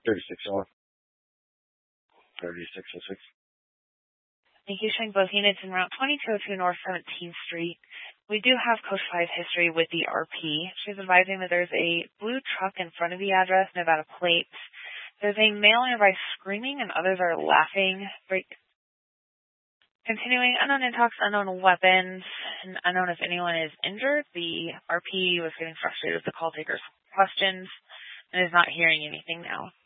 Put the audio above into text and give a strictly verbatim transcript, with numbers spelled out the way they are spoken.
thirty-six oh thirty-six oh six. Thank you, showing both units in Route twenty-two oh two North seventeenth Street. We do have Code five history with the R P. She's advising that there's a blue truck in front of the address, Nevada plates. There's a male nearby screaming and others are laughing. Break. Continuing, unknown intox, unknown weapons, and unknown if anyone is injured. The R P was getting frustrated with the call taker's questions and is not hearing anything now.